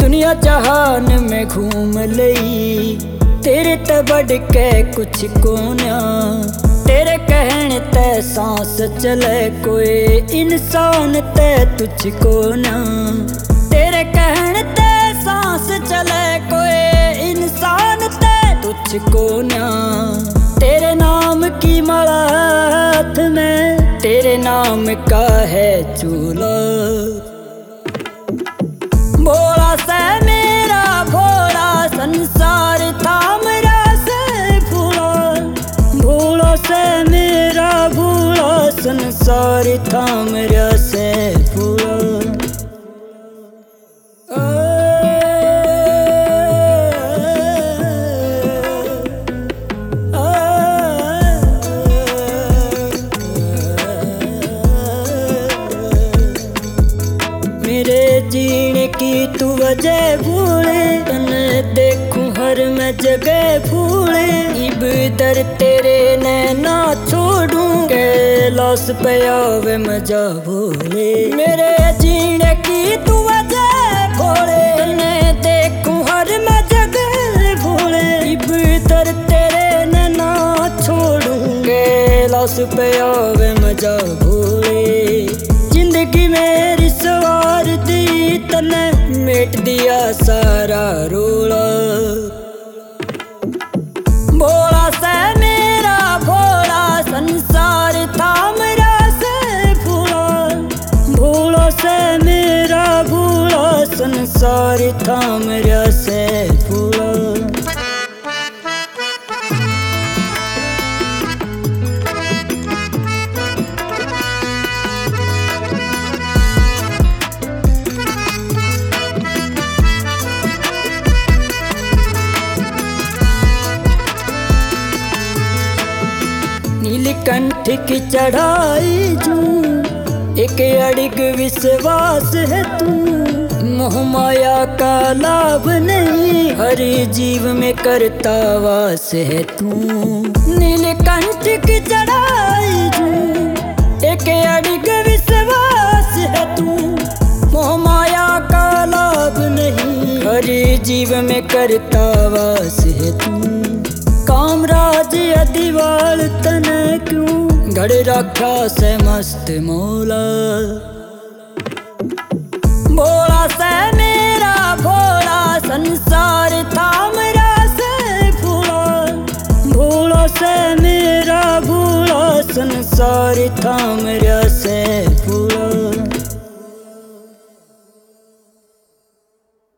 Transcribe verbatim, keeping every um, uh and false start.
दुनिया जहान में घूम लई, तेरे ते बढ़ के कुछ कोना। तेरे कहने ते सांस चले कोई इंसान ते तुझको ना। तेरे कहने ते सांस चले कोई इंसान ते तुझको ना। तेरे नाम की माला हाथ में, तेरे नाम का है चूल्हा। भोला से मेरा भोला संसार थाम से भोला। भोला से मेरा भोला संसार थाम से भोला। मेरे जीने की तू वजह भूले, तने देखूं हर मैं जगह भूले। इब दर तेरे नैना छोड़ूं, कैलाश पे आवे मजा भूले। मेरे जीने की तू वजह भूले, तने देखूं हर मैं जगह भूले। इब दर तेरे नैना छोड़ूं, कैलाश पे आवे मजा भूले। जिंदगी मेरी सवार दी तने, मेट दिया सारा रोला। भोला से मेरा भोला संसार थाम से भोला। भोला से मेरा भोला संसार थाम से भोला। नीलकंठ की चढ़ाई जू, एक अड़िग विश्वास है तू। मोह माया का लाभ नहीं, हर जीव में करता वास है तू। नीलकंठ की चढ़ाई जू, एक अड़िग विश्वास है तू। मोह माया का लाभ नहीं, हर जीव में करता वास है तू। कामराज अदिवाल तने क्यों गढ़ रखा से मस्त मौला। भोला से मेरा भोला संसार थाम से भोला। भोला से मेरा भोला संसार थाम